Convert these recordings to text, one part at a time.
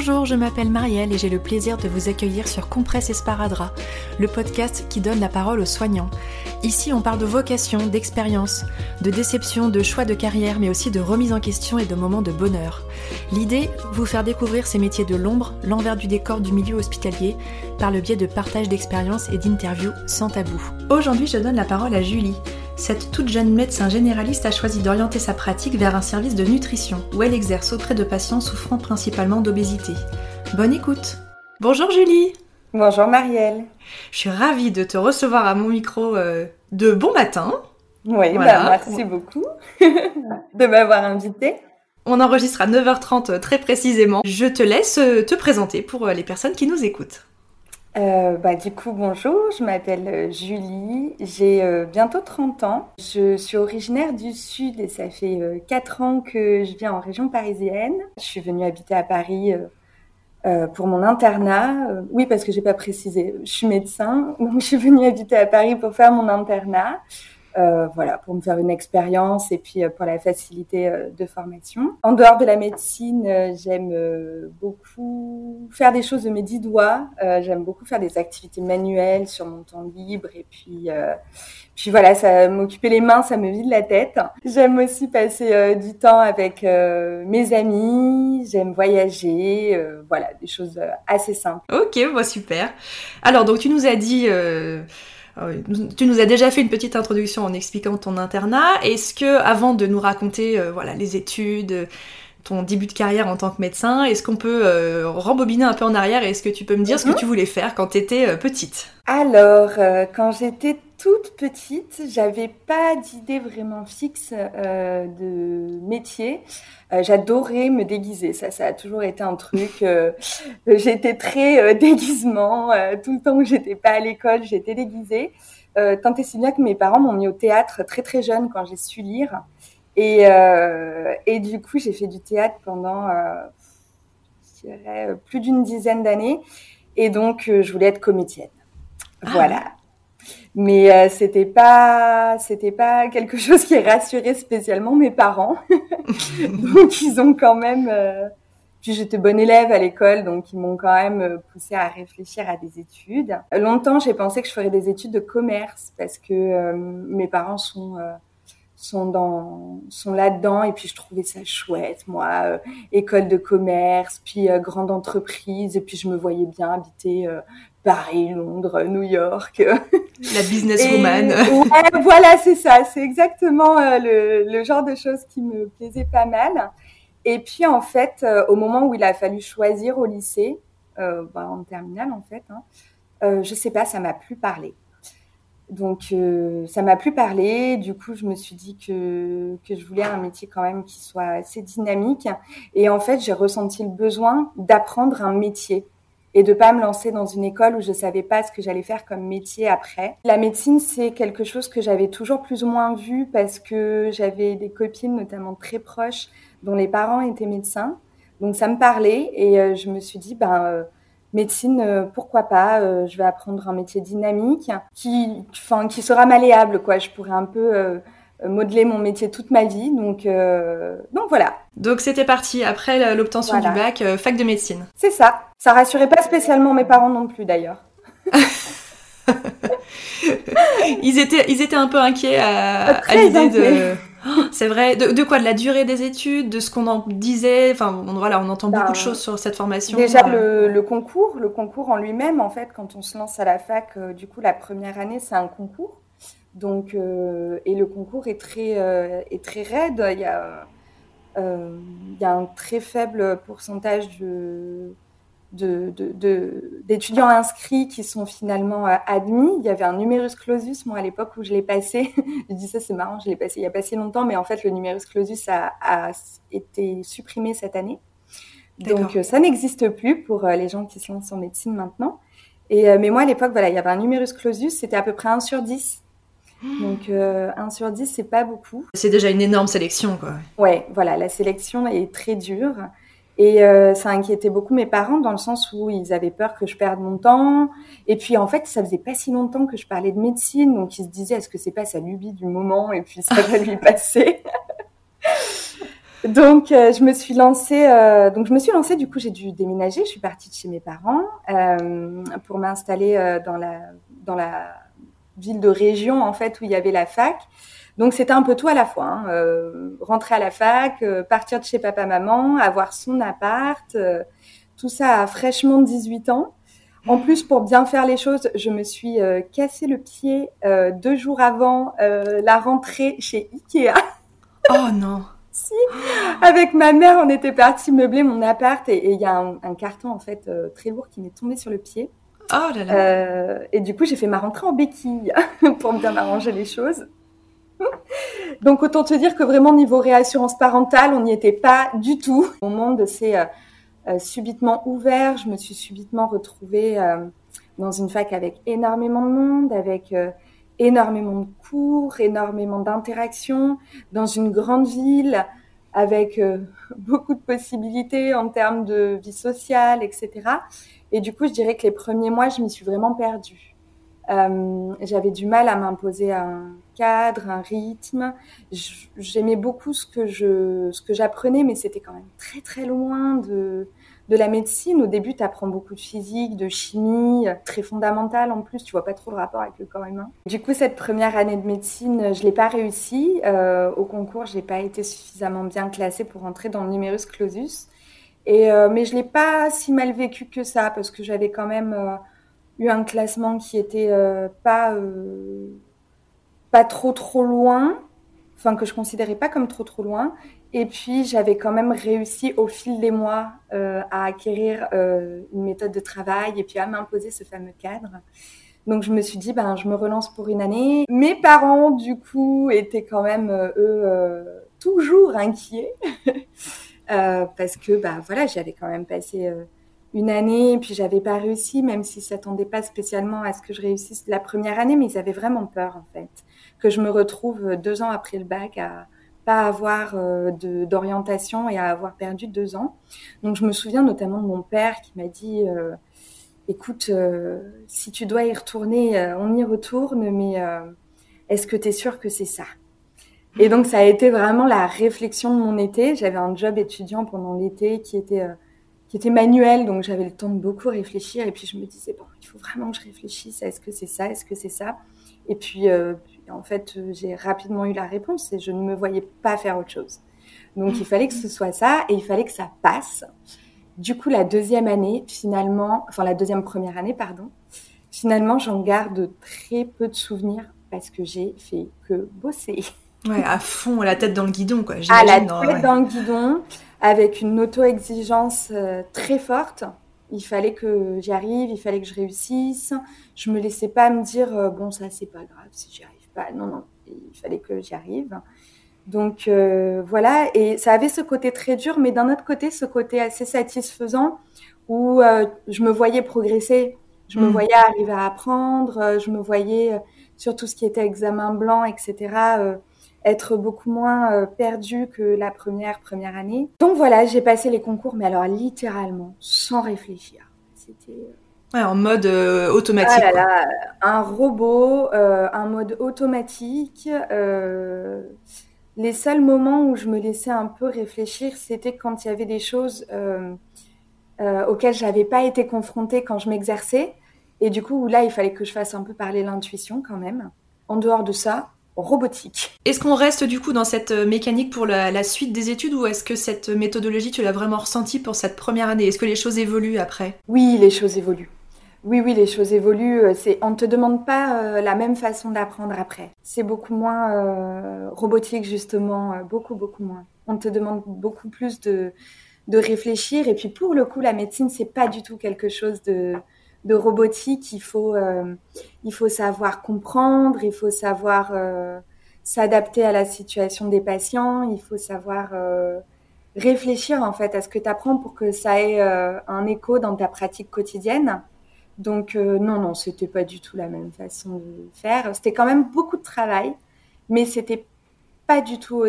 Bonjour, je m'appelle Marielle et j'ai le plaisir de vous accueillir sur Compresse Esparadrap, le podcast qui donne la parole aux soignants. Ici, on parle de vocation, d'expérience, de déception, de choix de carrière, mais aussi de remise en question et de moments de bonheur. L'idée, vous faire découvrir ces métiers de l'ombre, l'envers du décor du milieu hospitalier, par le biais de partage d'expériences et d'interviews sans tabou. Aujourd'hui, je donne la parole à Julie. Cette toute jeune médecin généraliste a choisi d'orienter sa pratique vers un service de nutrition, où elle exerce auprès de patients souffrant principalement d'obésité. Bonne écoute. Bonjour Julie. Bonjour Marielle. Je suis ravie de te recevoir à mon micro de bon matin. Oui, voilà. Merci beaucoup de m'avoir invitée. On enregistre à 9h30 très précisément. Je te laisse te présenter pour les personnes qui nous écoutent. Du coup, bonjour, je m'appelle Julie, j'ai bientôt 30 ans. Je suis originaire du Sud et ça fait 4 ans que je vis en région parisienne. Je suis venue habiter à Paris pour mon internat. Oui, parce que j'ai pas précisé, je suis médecin, donc je suis venue habiter à Paris pour faire mon internat. Pour me faire une expérience et puis pour la facilité de formation. En dehors de la médecine, j'aime beaucoup faire des choses de mes 10 doigts. J'aime beaucoup faire des activités manuelles sur mon temps libre et puis voilà, ça m'occuper les mains, ça me vide la tête. J'aime aussi passer du temps avec mes amis. J'aime voyager. Des choses assez simples. Ok, super. Alors donc tu nous as dit. Tu nous as déjà fait une petite introduction en expliquant ton internat. Est-ce que, avant de nous raconter les études, ton début de carrière en tant que médecin, est-ce qu'on peut rembobiner un peu en arrière et est-ce que tu peux me dire ce que tu voulais faire quand tu étais petite ? Alors, quand j'étais toute petite, j'avais pas d'idée vraiment fixe de métier. J'adorais me déguiser, ça a toujours été un truc. J'étais très déguisement, tout le temps que j'étais pas à l'école, j'étais déguisée. Tant et si bien que mes parents m'ont mis au théâtre très très jeune quand j'ai su lire. Et du coup, j'ai fait du théâtre pendant, je dirais, plus d'une dizaine d'années. Et donc, je voulais être comédienne. Voilà. Mais c'était pas quelque chose qui rassurait spécialement mes parents. Donc ils ont quand même puis j'étais bonne élève à l'école, donc ils m'ont quand même poussée à réfléchir à des études. Longtemps, j'ai pensé que je ferais des études de commerce parce que mes parents sont là-dedans et puis je trouvais ça chouette, moi, école de commerce, puis grande entreprise, et puis je me voyais bien habiter Paris, Londres, New York. La businesswoman. Ouais, voilà, c'est ça. C'est exactement le genre de choses qui me plaisait pas mal. Et puis, en fait, au moment où il a fallu choisir au lycée, en terminale, en fait, je sais pas, ça m'a plus parlé. Donc, ça m'a plus parlé. Du coup, je me suis dit que je voulais un métier quand même qui soit assez dynamique. Et en fait, j'ai ressenti le besoin d'apprendre un métier et de pas me lancer dans une école où je savais pas ce que j'allais faire comme métier après. La médecine, c'est quelque chose que j'avais toujours plus ou moins vu parce que j'avais des copines, notamment très proches, dont les parents étaient médecins. Donc, ça me parlait et je me suis dit, médecine, pourquoi pas, je vais apprendre un métier dynamique qui sera malléable, quoi. Je pourrais un peu modeler mon métier toute ma vie. Donc voilà. Donc c'était parti, après l'obtention du bac, fac de médecine. C'est ça. Ça rassurait pas spécialement mes parents non plus, d'ailleurs. Ils étaient un peu inquiets à l'idée de... Oh, c'est vrai. De quoi ? De la durée des études, de ce qu'on en disait. Enfin, on entend beaucoup de choses sur cette formation. Déjà, le concours en lui-même, en fait, quand on se lance à la fac, du coup, la première année, c'est un concours. Donc, et le concours est très raide. Il y a un très faible pourcentage d'étudiants inscrits qui sont finalement admis. Il y avait un numerus clausus, moi à l'époque où je l'ai passé, je dis ça c'est marrant, je l'ai passé il y a pas si longtemps, mais en fait le numerus clausus a été supprimé cette année. D'accord. Donc ça n'existe plus pour les gens qui se lancent en médecine maintenant. Mais moi à l'époque, il y avait un numerus clausus, c'était à peu près 1 sur 10. Donc 1 sur 10, c'est pas beaucoup. C'est déjà une énorme sélection, quoi. Ouais, voilà, la sélection est très dure. Et ça inquiétait beaucoup mes parents dans le sens où ils avaient peur que je perde mon temps. Et puis, en fait, ça faisait pas si longtemps que je parlais de médecine. Donc, ils se disaient, est-ce que c'est pas sa lubie du moment ? Et puis, ça va lui passer. Donc, je me suis lancée. Du coup, j'ai dû déménager. Je suis partie de chez mes parents pour m'installer dans la ville de région en fait où il y avait la fac. Donc, c'était un peu tout à la fois. Rentrer à la fac, partir de chez papa-maman, avoir son appart, tout ça à fraîchement 18 ans. En plus, pour bien faire les choses, je me suis cassé le pied 2 jours avant la rentrée chez Ikea. Oh non. Si, avec ma mère, on était partis meubler mon appart et il y a un carton en fait très lourd qui m'est tombé sur le pied. Oh là là. Et du coup, j'ai fait ma rentrée en béquille pour bien arranger les choses. Donc, autant te dire que vraiment, niveau réassurance parentale, on n'y était pas du tout. Mon monde s'est subitement ouvert. Je me suis subitement retrouvée dans une fac avec énormément de monde, avec énormément de cours, énormément d'interactions, dans une grande ville, avec beaucoup de possibilités en termes de vie sociale, etc. Et du coup, je dirais que les premiers mois, je m'y suis vraiment perdue. J'avais du mal à m'imposer un cadre, un rythme. J'aimais beaucoup ce que j'apprenais, mais c'était quand même très très loin de la médecine. Au début, tu apprends beaucoup de physique, de chimie, très fondamentale en plus. Tu vois pas trop le rapport avec le corps humain. Du coup, cette première année de médecine, je l'ai pas réussi. Au concours, j'ai pas été suffisamment bien classée pour entrer dans le numerus clausus. Mais je l'ai pas si mal vécu que ça parce que j'avais quand même eu un classement qui était pas trop loin, enfin que je considérais pas comme trop loin. Et puis j'avais quand même réussi au fil des mois à acquérir une méthode de travail et puis à m'imposer ce fameux cadre. Donc je me suis dit je me relance pour une année. Mes parents du coup étaient quand même toujours inquiets parce que voilà, j'avais quand même passé une année, et puis j'avais pas réussi, même s'ils s'attendaient pas spécialement à ce que je réussisse la première année, mais ils avaient vraiment peur en fait que je me retrouve 2 ans après le bac à pas avoir d'orientation et à avoir perdu 2 ans. Donc je me souviens notamment de mon père qui m'a dit écoute, si tu dois y retourner, on y retourne, mais est-ce que tu es sûre que c'est ça? Et donc ça a été vraiment la réflexion de mon été. J'avais un job étudiant pendant l'été qui était manuel, donc j'avais le temps de beaucoup réfléchir. Et puis je me disais, bon, il faut vraiment que je réfléchisse. Est-ce que c'est ça? Est-ce que c'est ça? Et puis, en fait, j'ai rapidement eu la réponse et je ne me voyais pas faire autre chose. Donc il fallait que ce soit ça et il fallait que ça passe. Du coup, la deuxième première année, pardon, finalement, j'en garde très peu de souvenirs parce que j'ai fait que bosser. Ouais, à fond, la tête dans le guidon, quoi. À la J'imagine. tête dans le guidon, avec une auto-exigence très forte. Il fallait que j'y arrive, il fallait que je réussisse. Je me laissais pas me dire bon ça c'est pas grave si j'y arrive pas. Non non, il fallait que j'y arrive. Donc voilà, et ça avait ce côté très dur, mais d'un autre côté ce côté assez satisfaisant où je me voyais progresser, je me voyais arriver à apprendre, je me voyais sur tout ce qui était examen blanc, etc. Être beaucoup moins perdue que la première année. Donc voilà, j'ai passé les concours, mais alors littéralement, sans réfléchir. C'était Ouais, en mode automatique, ah là quoi. là, un robot, un mode automatique. Les seuls moments où je me laissais un peu réfléchir, c'était quand il y avait des choses auxquelles j'avais pas été confrontée quand je m'exerçais. Et du coup, là, il fallait que je fasse un peu parler l'intuition quand même. En dehors de ça, robotique. Est-ce qu'on reste du coup dans cette mécanique pour la suite des études ou est-ce que cette méthodologie, tu l'as vraiment ressentie pour cette première année? Est-ce que les choses évoluent après? Oui, les choses évoluent. Oui, les choses évoluent. On ne te demande pas la même façon d'apprendre après. C'est beaucoup moins robotique, justement, beaucoup moins. On te demande beaucoup plus de réfléchir. Et puis, pour le coup, la médecine, c'est pas du tout quelque chose de robotique. Il faut savoir comprendre, il faut savoir s'adapter à la situation des patients, il faut savoir réfléchir, en fait, à ce que tu apprends pour que ça ait un écho dans ta pratique quotidienne. Donc non, c'était pas du tout la même façon de faire. C'était quand même beaucoup de travail, mais c'était pas du tout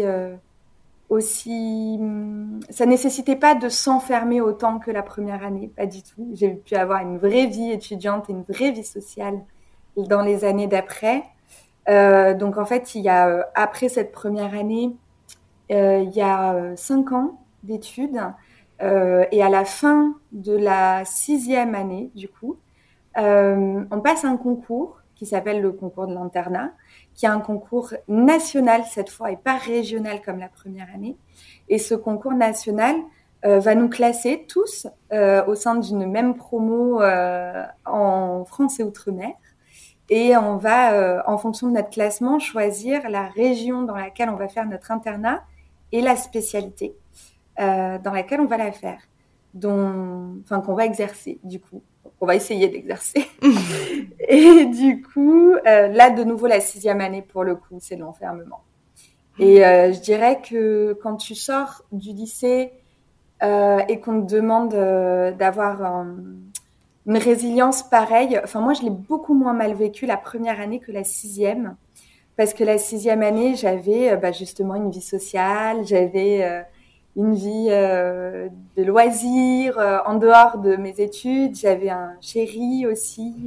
aussi. Ça nécessitait pas de s'enfermer autant que la première année, pas du tout. J'ai pu avoir une vraie vie étudiante et une vraie vie sociale dans les années d'après. Donc en fait, il y a après cette première année, il y a 5 ans d'études. Et à la fin de la 6e année, du coup, on passe un concours qui s'appelle le concours de l'internat, qui est un concours national cette fois et pas régional comme la première année. Et ce concours national va nous classer tous au sein d'une même promo en France et Outre-mer. Et on va, en fonction de notre classement, choisir la région dans laquelle on va faire notre internat et la spécialité dans laquelle on va la faire, qu'on va exercer du coup. On va essayer d'exercer. Et du coup, là, de nouveau, la 6e année, pour le coup, c'est de l'enfermement. Et je dirais que quand tu sors du lycée et qu'on te demande d'avoir une résilience pareille, enfin, moi, je l'ai beaucoup moins mal vécu la première année que la 6e. Parce que la 6e année, j'avais justement une vie sociale, j'avais une vie de loisirs en dehors de mes études, j'avais un chéri aussi.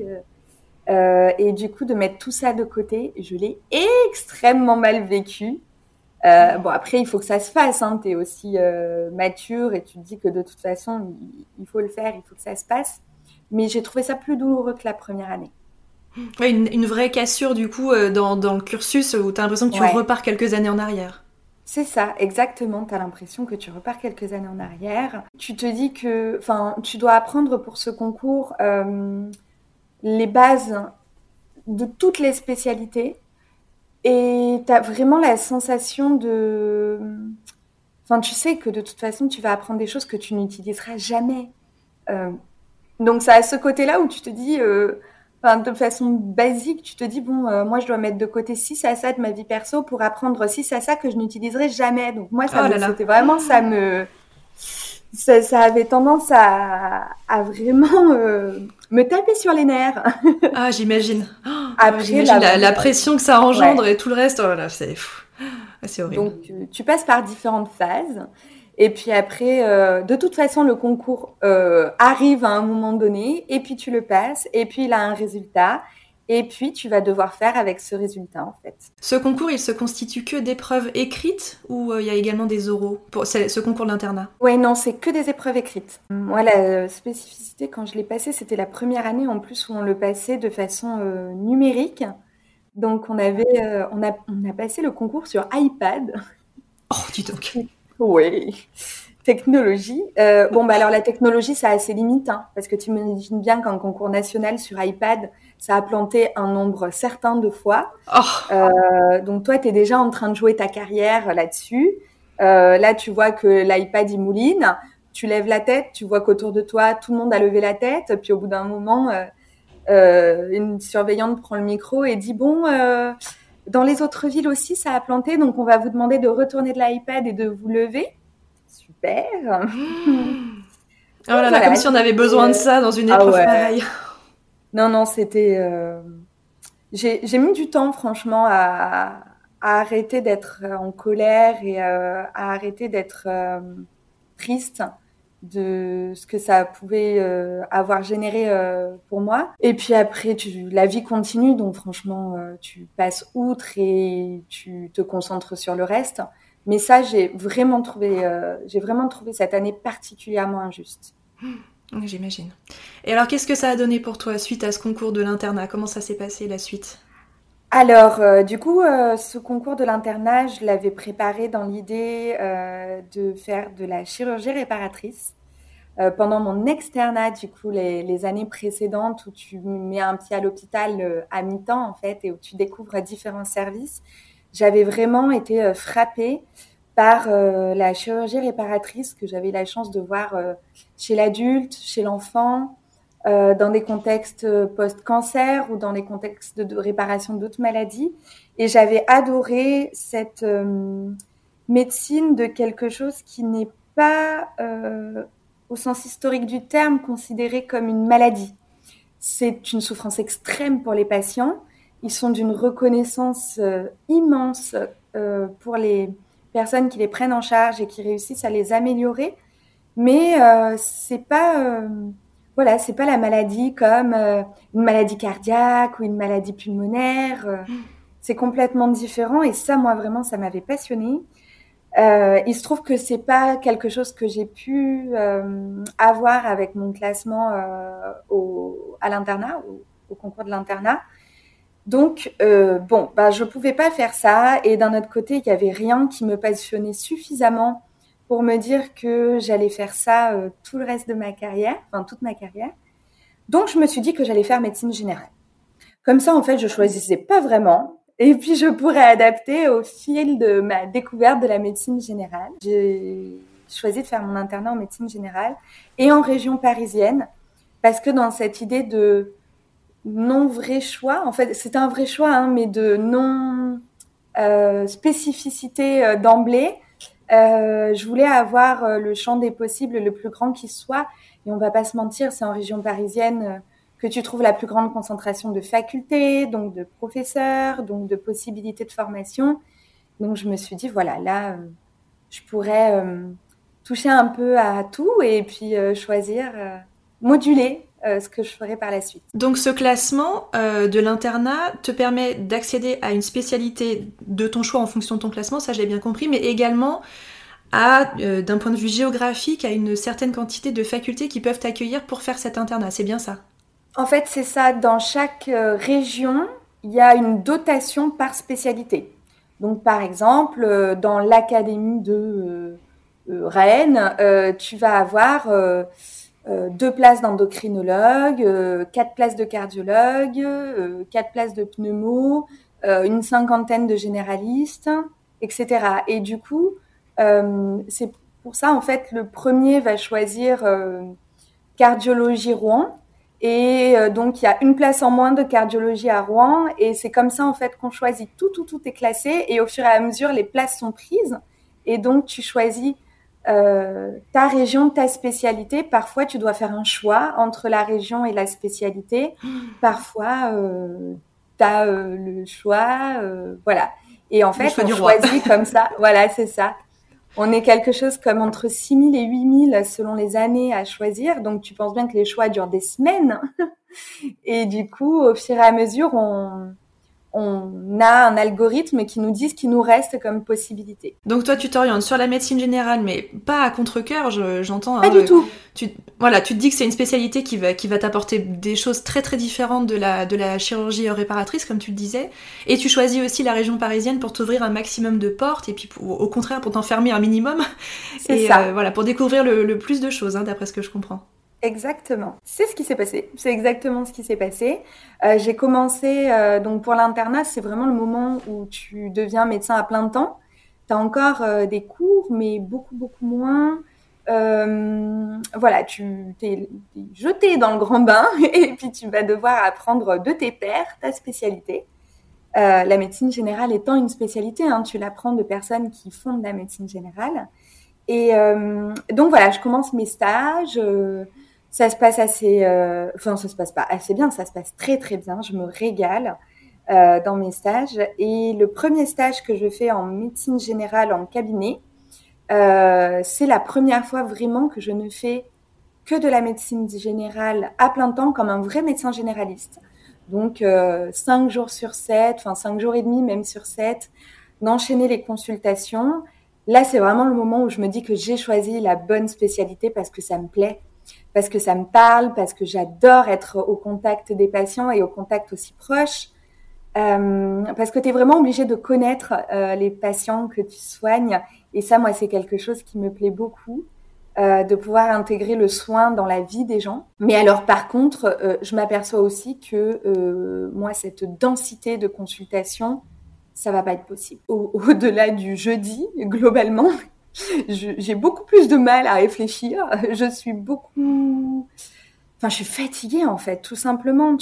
Et du coup, de mettre tout ça de côté, je l'ai extrêmement mal vécu. Bon, après, il faut que ça se fasse. Hein. Tu es aussi mature et tu te dis que de toute façon, il faut le faire, il faut que ça se passe. Mais j'ai trouvé ça plus douloureux que la première année. Ouais, une vraie cassure du coup dans le cursus où tu as l'impression que tu repars quelques années en arrière. C'est ça, exactement. Tu as l'impression que tu repars quelques années en arrière. Tu te dis que tu dois apprendre pour ce concours les bases de toutes les spécialités. Et tu as vraiment la sensation de... Enfin, tu sais que de toute façon, tu vas apprendre des choses que tu n'utiliseras jamais. Donc, ça a ce côté-là où tu te dis... de façon basique, tu te dis, moi, je dois mettre de côté ci, ça de ma vie perso pour apprendre ci, ça que je n'utiliserai jamais. Donc, moi, c'était vraiment, ça avait tendance à vraiment me taper sur les nerfs. Ah, j'imagine. Après, j'imagine la pression que ça engendre et tout le reste, oh là, c'est horrible. Donc, tu passes par différentes phases. Et puis après, de toute façon, le concours arrive à un moment donné, et puis tu le passes, et puis il a un résultat, et puis tu vas devoir faire avec ce résultat, en fait. Ce concours, il se constitue que d'épreuves écrites, ou il y a également des oraux pour ce concours de l'internat? Ouais, non, c'est que des épreuves écrites. Moi, la spécificité, quand je l'ai passé, c'était la première année, en plus, où on le passait de façon numérique. Donc, on a passé le concours sur iPad. Oh, dis donc. Oui, technologie. Alors la technologie, ça a ses limites, hein, parce que tu imagines bien qu'un concours national sur iPad, ça a planté un nombre certain de fois. Oh. Donc toi, tu es déjà en train de jouer ta carrière là-dessus. Là, tu vois que l'iPad, il mouline. Tu lèves la tête, tu vois qu'autour de toi, tout le monde a levé la tête. Puis au bout d'un moment, une surveillante prend le micro et dit « Bon... dans les autres villes aussi, ça a planté, donc on va vous demander de retourner de l'iPad et de vous lever. » Super. Oh là là, comme si on avait besoin de ça dans une épreuve pareille. Non, c'était... J'ai mis du temps, franchement, à arrêter d'être en colère et à arrêter d'être triste de ce que ça pouvait avoir généré pour moi. Et puis après, la vie continue, donc franchement, tu passes outre et tu te concentres sur le reste. Mais ça, j'ai vraiment trouvé cette année particulièrement injuste. J'imagine. Et alors, qu'est-ce que ça a donné pour toi suite à ce concours de l'internat? Comment ça s'est passé, la suite? Alors, du coup, ce concours de l'internat, je l'avais préparé dans l'idée de faire de la chirurgie réparatrice. Pendant mon externat, du coup, les années précédentes où tu mets un pied à l'hôpital à mi-temps, en fait, et où tu découvres différents services, j'avais vraiment été frappée par la chirurgie réparatrice que j'avais la chance de voir chez l'adulte, chez l'enfant, dans des contextes post-cancer ou dans des contextes de réparation d'autres maladies. Et j'avais adoré cette médecine de quelque chose qui n'est pas, au sens historique du terme, considéré comme une maladie. C'est une souffrance extrême pour les patients. Ils sont d'une reconnaissance immense pour les personnes qui les prennent en charge et qui réussissent à les améliorer. Mais c'est pas la maladie comme une maladie cardiaque ou une maladie pulmonaire. C'est complètement différent et ça, moi, vraiment, ça m'avait passionnée. Il se trouve que c'est pas quelque chose que j'ai pu avoir avec mon classement à l'internat, au concours de l'internat. Donc, je pouvais pas faire ça. Et d'un autre côté, il y avait rien qui me passionnait suffisamment pour me dire que j'allais faire ça tout le reste de ma carrière, enfin toute ma carrière. Donc, je me suis dit que j'allais faire médecine générale. Comme ça, en fait, je choisissais pas vraiment. Et puis, je pourrais adapter au fil de ma découverte de la médecine générale. J'ai choisi de faire mon internat en médecine générale et en région parisienne parce que dans cette idée de non vrai choix, en fait, c'est un vrai choix, hein, mais de non spécificité d'emblée, je voulais avoir le champ des possibles le plus grand qui soit. Et on va pas se mentir, c'est en région parisienne que tu trouves la plus grande concentration de facultés, donc de professeurs, donc de possibilités de formation. Donc je me suis dit, voilà, là, je pourrais toucher un peu à tout et puis choisir, moduler ce que je ferai par la suite. Donc ce classement de l'internat te permet d'accéder à une spécialité de ton choix en fonction de ton classement, ça j'ai bien compris, mais également d'un point de vue géographique, à une certaine quantité de facultés qui peuvent t'accueillir pour faire cet internat, c'est bien ça? En fait, c'est ça. Dans chaque région, il y a une dotation par spécialité. Donc, par exemple, dans l'académie de Rennes, tu vas avoir 2 places d'endocrinologue, 4 places de cardiologue, 4 places de pneumo, une cinquantaine de généralistes, etc. Et du coup, c'est pour ça, en fait, le premier va choisir cardiologie Rouen. Et donc, il y a une place en moins de cardiologie à Rouen. Et c'est comme ça, en fait, qu'on choisit. Tout est classé. Et au fur et à mesure, les places sont prises. Et donc, tu choisis ta région, ta spécialité. Parfois, tu dois faire un choix entre la région et la spécialité. Parfois, tu as le choix. Voilà. Et en fait, on choisit comme ça. Voilà, c'est ça. On est quelque chose comme entre 6 000 et 8 000 selon les années à choisir. Donc, tu penses bien que les choix durent des semaines. Et du coup, au fur et à mesure, on a un algorithme qui nous dit ce qui nous reste comme possibilité. Donc toi, tu t'orientes sur la médecine générale, mais pas à contre-cœur, j'entends. Pas du tout. Tu te dis que c'est une spécialité qui va t'apporter des choses très très différentes de la chirurgie réparatrice, comme tu le disais. Et tu choisis aussi la région parisienne pour t'ouvrir un maximum de portes, et puis au contraire pour t'enfermer un minimum. C'est ça. Pour découvrir le plus de choses, hein, d'après ce que je comprends. Exactement. C'est ce qui s'est passé. C'est exactement ce qui s'est passé. J'ai commencé, donc pour l'internat, c'est vraiment le moment où tu deviens médecin à plein temps. Tu as encore des cours, mais beaucoup moins. Voilà, tu t'es jeté dans le grand bain et puis tu vas devoir apprendre de tes pairs ta spécialité. La médecine générale étant une spécialité, hein, tu l'apprends de personnes qui font de la médecine générale. Et donc voilà, je commence mes stages. Ça se passe ça se passe pas assez bien, ça se passe très très bien. Je me régale dans mes stages. Et le premier stage que je fais en médecine générale en cabinet, c'est la première fois vraiment que je ne fais que de la médecine générale à plein temps comme un vrai médecin généraliste. Donc 5 jours sur 7, 5 jours et demi même sur 7, d'enchaîner les consultations. Là, c'est vraiment le moment où je me dis que j'ai choisi la bonne spécialité parce que ça me plaît, parce que ça me parle, parce que j'adore être au contact des patients et au contact aussi proche, parce que tu es vraiment obligé de connaître les patients que tu soignes. Et ça, moi, c'est quelque chose qui me plaît beaucoup, de pouvoir intégrer le soin dans la vie des gens. Mais alors, par contre, je m'aperçois aussi que moi, cette densité de consultation, ça va pas être possible. Au-delà du jeudi, globalement, j'ai beaucoup plus de mal à réfléchir. Je suis je suis fatiguée en fait, tout simplement.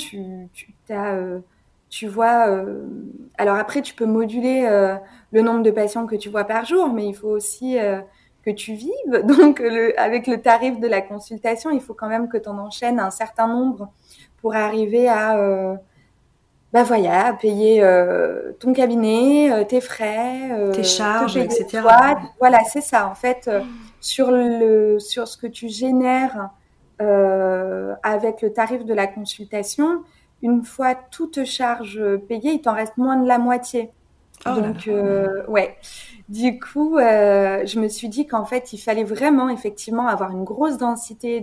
Tu vois. Alors après, tu peux moduler le nombre de patients que tu vois par jour, mais il faut aussi que tu vives. Donc, avec le tarif de la consultation, il faut quand même que tu en enchaînes un certain nombre pour arriver à payer ton cabinet, tes frais, tes charges, etc. Toi. Voilà, c'est ça. En fait, sur ce que tu génères avec le tarif de la consultation, une fois toutes charges payées, il t'en reste moins de la moitié. Oh là Donc, là. ouais. Du coup, je me suis dit qu'en fait, il fallait vraiment, effectivement, avoir une grosse densité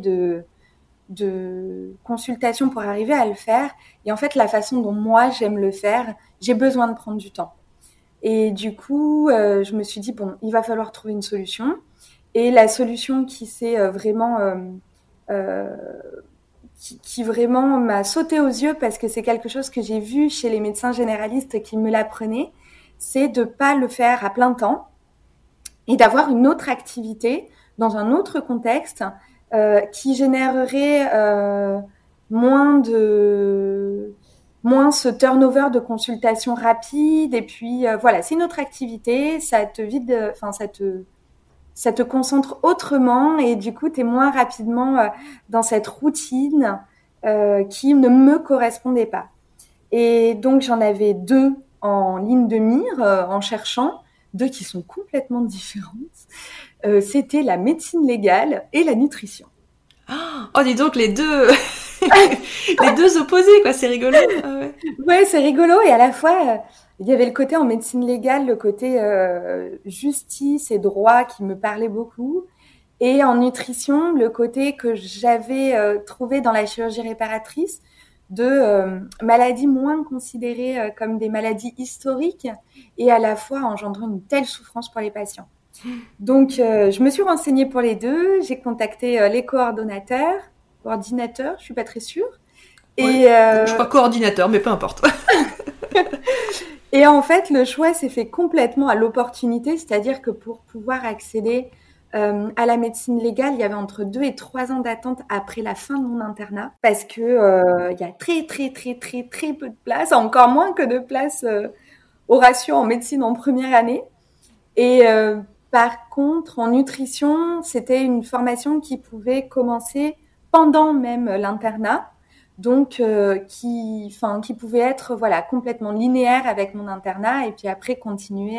de consultations pour arriver à le faire. Et en fait, la façon dont moi, j'aime le faire, j'ai besoin de prendre du temps. Et du coup, je me suis dit, bon, il va falloir trouver une solution. Et la solution qui s'est vraiment... euh, qui vraiment m'a sauté aux yeux parce que c'est quelque chose que j'ai vu chez les médecins généralistes qui me l'apprenaient, c'est de pas le faire à plein temps et d'avoir une autre activité dans un autre contexte qui générerait moins ce turnover de consultation rapide. Et puis voilà, c'est une autre activité, ça te vide, enfin ça te concentre autrement et du coup, tu es moins rapidement dans cette routine qui ne me correspondait pas. Et donc, j'en avais deux en ligne de mire en cherchant, deux qui sont complètement différentes. C'était la médecine légale et la nutrition. Oh, dis donc, les deux, les deux opposés, quoi, c'est rigolo. Ah ouais. Ouais, c'est rigolo et à la fois, il y avait le côté en médecine légale, le côté justice et droit qui me parlait beaucoup. Et en nutrition, le côté que j'avais trouvé dans la chirurgie réparatrice de maladies moins considérées comme des maladies historiques et à la fois engendrant une telle souffrance pour les patients. Donc, je me suis renseignée pour les deux. J'ai contacté les coordinateurs, je suis pas très sûre. Ouais. Et, Je crois coordinateur, mais peu importe. et en fait, le choix s'est fait complètement à l'opportunité, c'est-à-dire que pour pouvoir accéder à la médecine légale, il y avait entre 2 et 3 ans d'attente après la fin de mon internat, parce que il y a très très très très très peu de places, encore moins que de places au ratio en médecine en première année. Et par contre, en nutrition, c'était une formation qui pouvait commencer pendant même l'internat, donc qui pouvait être voilà complètement linéaire avec mon internat et puis après continuer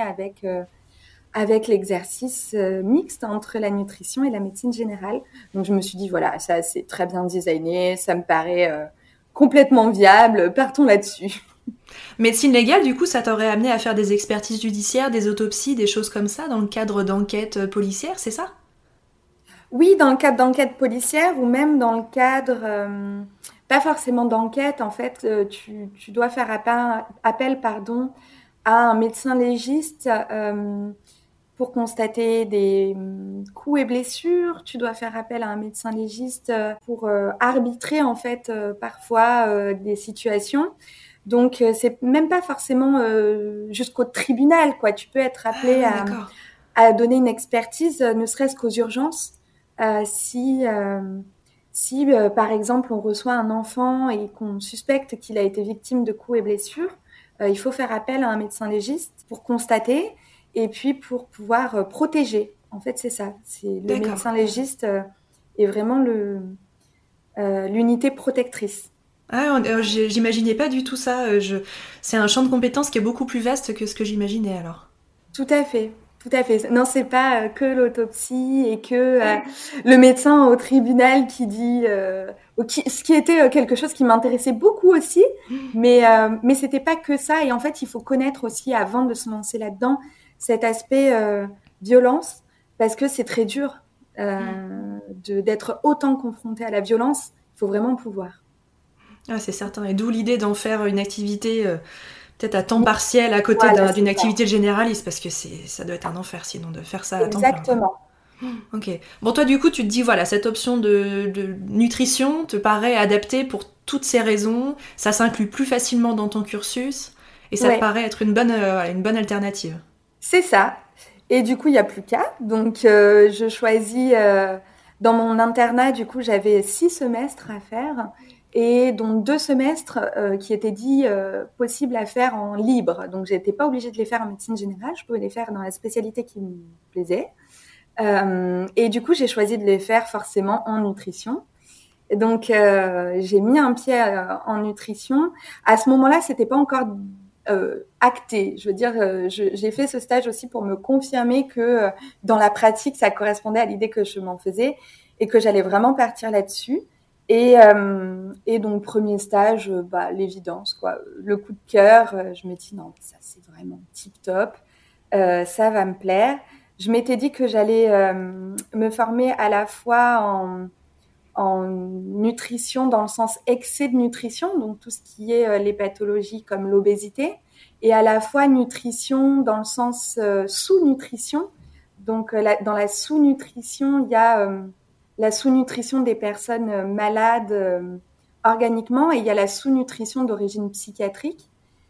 avec l'exercice mixte entre la nutrition et la médecine générale. Donc je me suis dit voilà, ça c'est très bien designé, ça me paraît complètement viable, partons là-dessus. Médecine légale, du coup, ça t'aurait amené à faire des expertises judiciaires, des autopsies, des choses comme ça, dans le cadre d'enquêtes policières, c'est ça? Oui, dans le cadre d'enquête policière ou même dans le cadre, pas forcément d'enquête, en fait, tu dois faire appel pardon, à un médecin légiste pour constater des coups et blessures. Tu dois faire appel à un médecin légiste pour arbitrer, en fait, parfois des situations. Donc, c'est même pas forcément jusqu'au tribunal, quoi. Tu peux être Ah appelé ouais, d'accord. à donner une expertise, ne serait-ce qu'aux urgences. Si, par exemple, on reçoit un enfant et qu'on suspecte qu'il a été victime de coups et blessures, il faut faire appel à un médecin légiste pour constater et puis pour pouvoir protéger. En fait, c'est ça. C'est le D'accord. médecin légiste est vraiment l'unité protectrice. Ah, j'imaginais pas du tout ça. C'est un champ de compétences qui est beaucoup plus vaste que ce que j'imaginais alors. Tout à fait. Tout à fait. Non, c'est pas que l'autopsie et que le médecin au tribunal qui dit, ce qui était quelque chose qui m'intéressait beaucoup aussi, mais c'était pas que ça. Et en fait, il faut connaître aussi avant de se lancer là-dedans cet aspect violence parce que c'est très dur d'être autant confronté à la violence. Il faut vraiment pouvoir. Ah, c'est certain. Et d'où l'idée d'en faire une activité peut-être à temps partiel à côté Voilà, c'est d'une ça. activité généraliste, parce que ça doit être un enfer sinon de faire ça à temps plein, quoi. Exactement. Ok. Bon, toi, du coup, tu te dis, voilà, cette option de nutrition te paraît adaptée pour toutes ces raisons, ça s'inclut plus facilement dans ton cursus, et ça te Ouais. paraît être une bonne alternative. C'est ça. Et du coup, il n'y a plus qu'à. Donc, je choisis dans mon internat, du coup, j'avais 6 semestres à faire et dont 2 semestres qui étaient dits possibles à faire en libre. Donc, j'étais pas obligée de les faire en médecine générale, je pouvais les faire dans la spécialité qui me plaisait. Et du coup, j'ai choisi de les faire forcément en nutrition. Et donc, j'ai mis un pied en nutrition. À ce moment-là, c'était pas encore acté. Je veux dire, j'ai fait ce stage aussi pour me confirmer que dans la pratique, ça correspondait à l'idée que je m'en faisais et que j'allais vraiment partir là-dessus. Et donc, premier stage, l'évidence, quoi. Le coup de cœur, je me dis, non, ça, c'est vraiment tip-top. Ça va me plaire. Je m'étais dit que j'allais me former à la fois en nutrition dans le sens excès de nutrition, donc tout ce qui est les pathologies comme l'obésité, et à la fois nutrition dans le sens sous-nutrition. Donc dans la sous-nutrition, il y a la sous-nutrition des personnes malades organiquement, et il y a la sous-nutrition d'origine psychiatrique.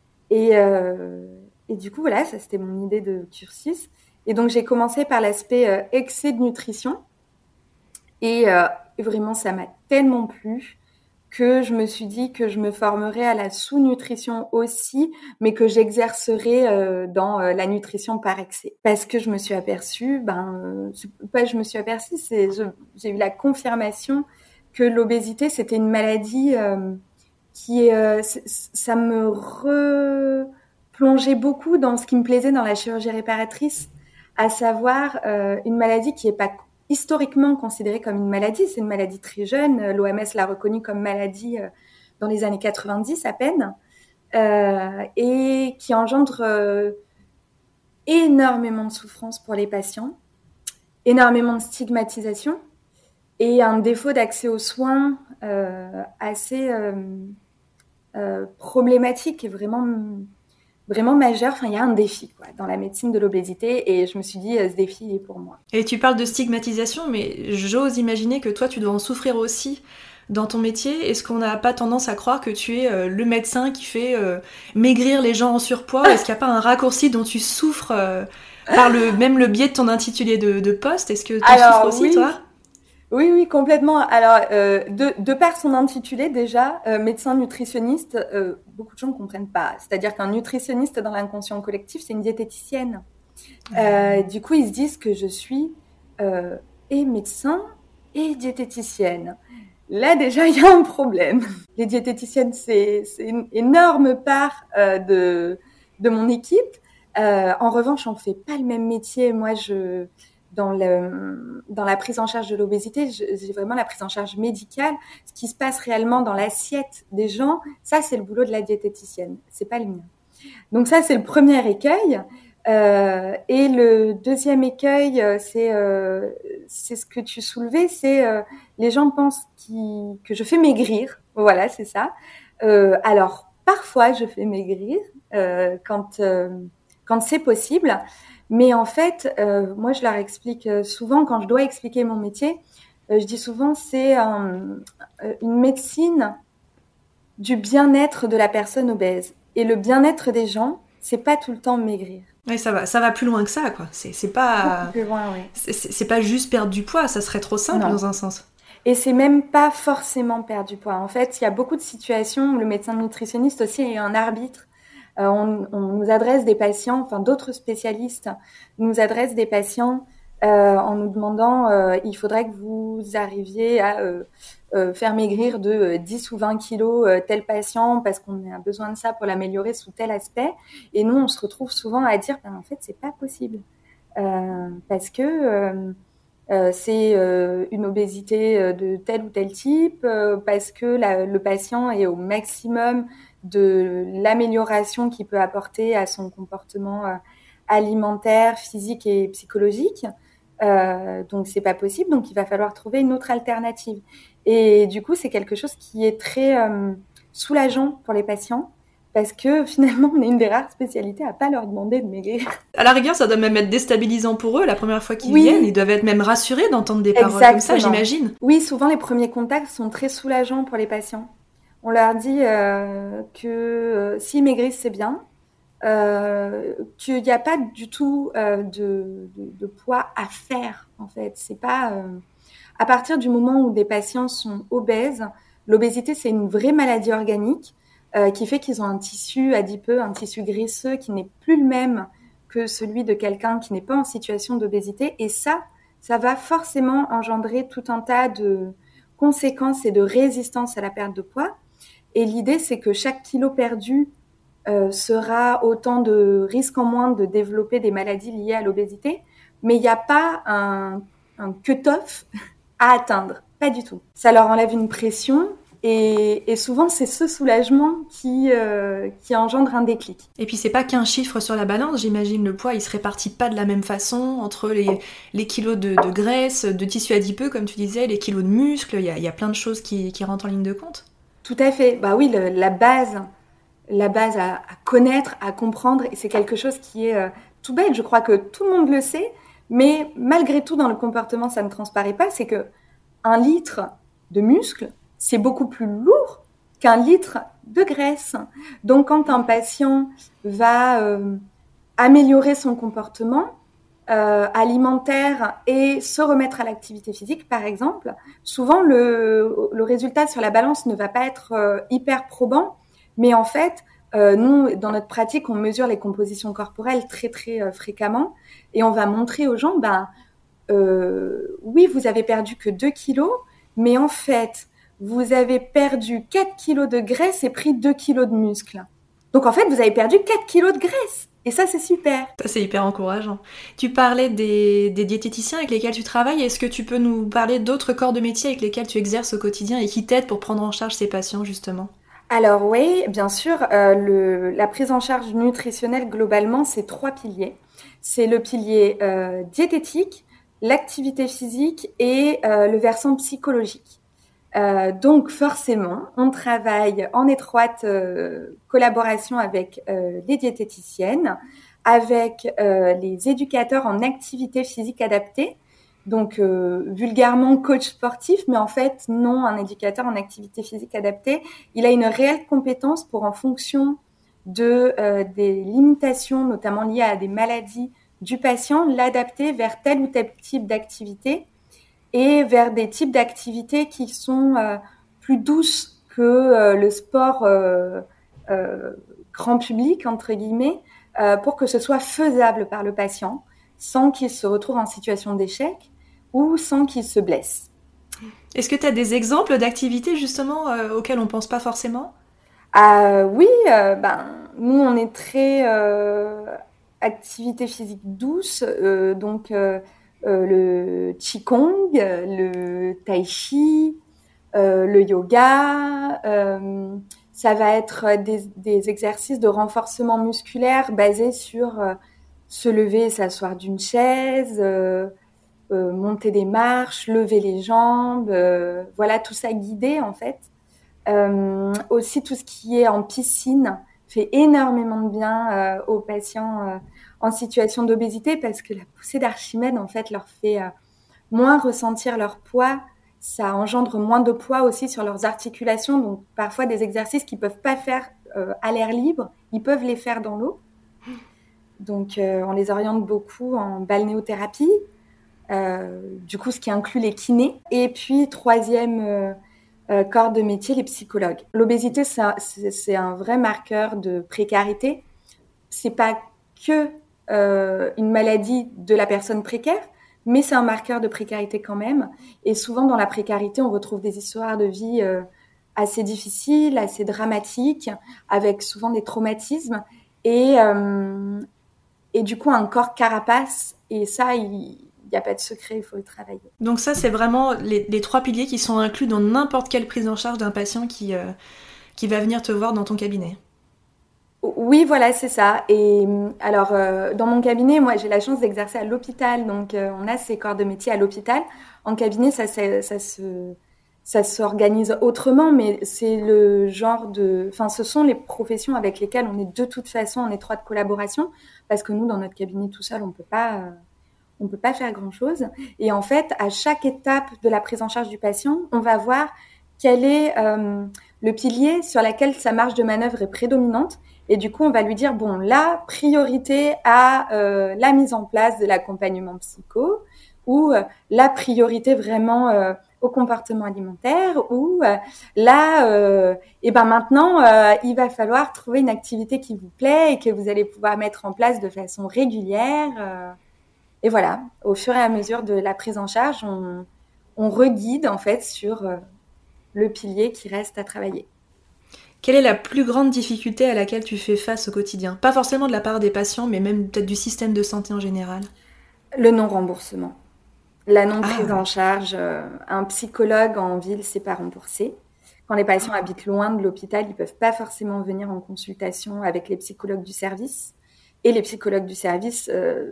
Et du coup, voilà, ça c'était mon idée de cursus. Et donc j'ai commencé par l'aspect excès de nutrition. Et vraiment, ça m'a tellement plu que je me suis dit que je me formerais à la sous-nutrition aussi, mais que j'exercerais dans la nutrition par excès. Parce que je me suis aperçue, j'ai eu la confirmation que l'obésité, c'était une maladie ça me replongeait beaucoup dans ce qui me plaisait dans la chirurgie réparatrice, à savoir une maladie qui est pas historiquement considérée comme une maladie. C'est une maladie très jeune. L'OMS l'a reconnue comme maladie dans les années 90 à peine, et qui engendre énormément de souffrance pour les patients, énormément de stigmatisation et un défaut d'accès aux soins assez problématique et vraiment majeur. Enfin, il y a un défi quoi, dans la médecine de l'obésité, et je me suis dit, ce défi il est pour moi. Et tu parles de stigmatisation, mais j'ose imaginer que toi, tu dois en souffrir aussi dans ton métier. Est-ce qu'on n'a pas tendance à croire que tu es le médecin qui fait maigrir les gens en surpoids? Est-ce qu'il n'y a pas un raccourci dont tu souffres par même le biais de ton intitulé de poste? Est-ce que tu souffres aussi, oui. toi? Oui, complètement. Alors, de par son intitulé, déjà, médecin nutritionniste, beaucoup de gens ne comprennent pas. C'est-à-dire qu'un nutritionniste dans l'inconscient collectif, c'est une diététicienne. Du coup, ils se disent que je suis et médecin et diététicienne. Là, déjà, il y a un problème. Les diététiciennes, c'est une énorme part de mon équipe. En revanche, on ne fait pas le même métier. Moi, dans la prise en charge de l'obésité, j'ai vraiment la prise en charge médicale. Ce qui se passe réellement dans l'assiette des gens, ça, c'est le boulot de la diététicienne. C'est pas le mien. Donc ça, c'est le premier écueil. Et le deuxième écueil, c'est ce que tu soulevais, c'est les gens pensent que je fais maigrir. Voilà, c'est ça. Alors, parfois, je fais maigrir quand c'est possible. Mais en fait, moi, je leur explique souvent, quand je dois expliquer mon métier, je dis souvent, c'est une médecine du bien-être de la personne obèse. Et le bien-être des gens, c'est pas tout le temps maigrir. Oui, ça va plus loin que ça, quoi. C'est pas beaucoup plus loin, oui. C'est pas juste perdre du poids, ça serait trop simple dans un sens. Et c'est même pas forcément perdre du poids. En fait, il y a beaucoup de situations où le médecin nutritionniste aussi est un arbitre. On nous adresse des patients, enfin d'autres spécialistes nous adressent des patients en nous demandant il faudrait que vous arriviez à faire maigrir de 10 ou 20 kilos tel patient parce qu'on a besoin de ça pour l'améliorer sous tel aspect. Et nous, on se retrouve souvent à dire en fait, c'est pas possible parce que c'est une obésité de tel ou tel type, parce que le patient est au maximum de l'amélioration qu'il peut apporter à son comportement alimentaire, physique et psychologique. Donc, c'est pas possible. Donc, il va falloir trouver une autre alternative. Et du coup, c'est quelque chose qui est très soulageant pour les patients, parce que finalement, on est une des rares spécialités à pas leur demander de maigrir. À la rigueur, ça doit même être déstabilisant pour eux la première fois qu'ils viennent. Ils doivent être même rassurés d'entendre des paroles comme ça, j'imagine. Oui, souvent les premiers contacts sont très soulageants pour les patients. On leur dit que s'ils maigrissent, c'est bien, qu'il n'y a pas du tout de poids à faire, en fait. C'est pas à partir du moment où des patients sont obèses, l'obésité, c'est une vraie maladie organique qui fait qu'ils ont un tissu adipeux, un tissu graisseux qui n'est plus le même que celui de quelqu'un qui n'est pas en situation d'obésité. Et ça va forcément engendrer tout un tas de conséquences et de résistance à la perte de poids. Et l'idée, c'est que chaque kilo perdu sera autant de risques en moins de développer des maladies liées à l'obésité. Mais il n'y a pas un cut-off à atteindre. pas du tout. Ça leur enlève une pression. Et souvent, c'est ce soulagement qui engendre un déclic. Et puis, c'est pas qu'un chiffre sur la balance, j'imagine. Le poids, il se répartit pas de la même façon entre les kilos de graisse, de tissu adipeux, comme tu disais, les kilos de muscles. Il y a plein de choses qui rentrent en ligne de compte. Tout à fait. Bah oui, la base à connaître, à comprendre, et c'est quelque chose qui est tout bête. Je crois que tout le monde le sait, mais malgré tout, dans le comportement, ça ne transparaît pas. C'est que 1 litre de muscle, c'est beaucoup plus lourd qu'1 litre de graisse. Donc, quand un patient va améliorer son comportement alimentaire et se remettre à l'activité physique, par exemple, souvent le résultat sur la balance ne va pas être hyper probant, mais en fait, nous, dans notre pratique, on mesure les compositions corporelles très, très fréquemment et on va montrer aux gens, oui, vous avez perdu que 2 kilos, mais en fait, vous avez perdu 4 kilos de graisse et pris 2 kilos de muscle. Donc, en fait, vous avez perdu 4 kilos de graisse. Et ça, c'est super. Ça, c'est hyper encourageant. Tu parlais des diététiciens avec lesquels tu travailles. Est-ce que tu peux nous parler d'autres corps de métier avec lesquels tu exerces au quotidien et qui t'aident pour prendre en charge ces patients, justement ? Alors oui, bien sûr, la prise en charge nutritionnelle, globalement, c'est 3 piliers. C'est le pilier diététique, l'activité physique et le versant psychologique. Donc forcément, on travaille en étroite collaboration avec les diététiciennes, avec les éducateurs en activité physique adaptée, donc vulgairement coach sportif, mais en fait non, un éducateur en activité physique adaptée, il a une réelle compétence pour, en fonction de des limitations, notamment liées à des maladies du patient, l'adapter vers tel ou tel type d'activité et vers des types d'activités qui sont plus douces que le sport grand public, entre guillemets, pour que ce soit faisable par le patient, sans qu'il se retrouve en situation d'échec ou sans qu'il se blesse. Est-ce que tu as des exemples d'activités, justement, auxquelles on ne pense pas forcément ? Oui, nous, on est très activité physique douce, donc le qigong, le tai chi, le yoga. Ça va être des exercices de renforcement musculaire basés sur se lever et s'asseoir d'une chaise, monter des marches, lever les jambes, voilà, tout ça guidé en fait. Aussi tout ce qui est en piscine fait énormément de bien aux patients en situation d'obésité, parce que la poussée d'Archimède en fait leur fait moins ressentir leur poids. Ça engendre moins de poids aussi sur leurs articulations, donc parfois des exercices qu'ils peuvent pas faire à l'air libre, ils peuvent les faire dans l'eau. Donc on les oriente beaucoup en balnéothérapie, du coup ce qui inclut les kinés. Et puis troisième corps de métier, les psychologues. L'obésité, c'est un vrai marqueur de précarité. C'est pas que une maladie de la personne précaire, mais c'est un marqueur de précarité quand même. Et souvent, dans la précarité, on retrouve des histoires de vie assez difficiles, assez dramatiques, avec souvent des traumatismes et du coup un corps carapace. Et ça, il n'y a pas de secret, il faut le travailler. Donc ça, c'est vraiment les 3 piliers qui sont inclus dans n'importe quelle prise en charge d'un patient qui va venir te voir dans ton cabinet. Oui, voilà, c'est ça. Et alors, dans mon cabinet, moi, j'ai la chance d'exercer à l'hôpital. Donc, on a ces corps de métier à l'hôpital. En cabinet, ça s'organise autrement, mais c'est le genre de... Enfin, ce sont les professions avec lesquelles on est de toute façon en étroite collaboration, parce que nous, dans notre cabinet tout seul, on peut pas faire grand-chose. Et en fait, à chaque étape de la prise en charge du patient, on va voir quel est le pilier sur lequel sa marge de manœuvre est prédominante. Et du coup, on va lui dire, bon, là, priorité à la mise en place de l'accompagnement psycho, ou la priorité vraiment au comportement alimentaire, ou là, maintenant, il va falloir trouver une activité qui vous plaît et que vous allez pouvoir mettre en place de façon régulière. Et voilà, au fur et à mesure de la prise en charge, on reguide en fait sur le pilier qui reste à travailler. Quelle est la plus grande difficulté à laquelle tu fais face au quotidien ? Pas forcément de la part des patients, mais même peut-être du système de santé en général. Le non-remboursement. La non Ah prise ouais. en charge, un psychologue en ville, c'est pas remboursé. Quand les patients habitent loin de l'hôpital, ils peuvent pas forcément venir en consultation avec les psychologues du service. Et les psychologues du service